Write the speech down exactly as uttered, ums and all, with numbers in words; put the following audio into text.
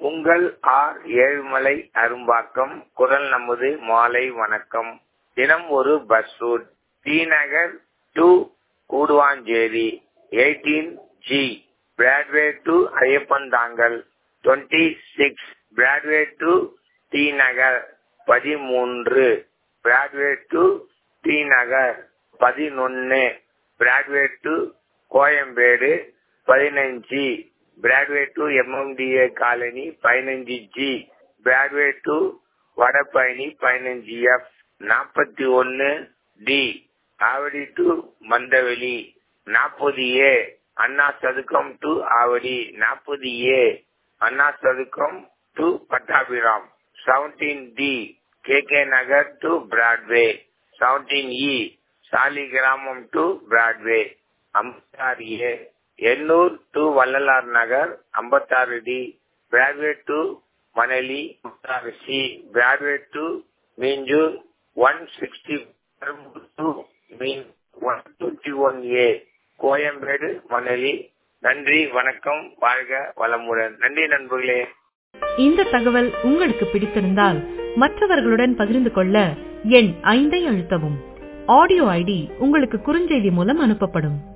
உங்கள் ஆர் ஏழுமலை அரும்பாக்கம் குரல் நமது மாலை வணக்கம். தினம் ஒரு bus route. T Nagar to Guduvanchery eighteen G, Broadway to Ayyappanthangal twenty six, Broadway to T Nagar பதிமூன்று, பிராட்வே டு டி நகர் பதினொன்னு, பிராட்வே டு கோயம்பேடு பதினஞ்சு, பிராட்வே டு எம்எம்டிஏ காலனி பதினஞ்சு ஜி, பிராட்வே டு வடபழனி பதினஞ்சு எஃப், நாற்பத்தி ஒன்னு டி, ஆவடி டு மந்தவெளி நாற்பது ஏ, அண்ணா சதுக்கம் டு ஆவடி நாற்பது ஏ, அண்ணா சதுக்கம் to Pattabiram seventeen D, K K Nagar to Broadway seventeen E, Saligramam to Broadway ஐம்பத்தாறு ஏ, எண்ணூர் டு வள்ளலார் நகர் ஐம்பத்தாறு டி, பிராட்வே டு மணலி ஐம்பத்தாறு C, Broadway to Minjur one sixty two one twenty one A, Koyambedu Manali. நன்றி, வணக்கம், வாழ்க வளமுடன். நன்றி நண்பர்களே. இந்த தகவல் உங்களுக்கு பிடித்திருந்தால் மற்றவர்களுடன் பகிர்ந்து கொள்ள எண் ஐந்தை அழுத்தவும். ஆடியோ ஐடி உங்களுக்கு குறுஞ்செய்தி மூலம் அனுப்பப்படும்.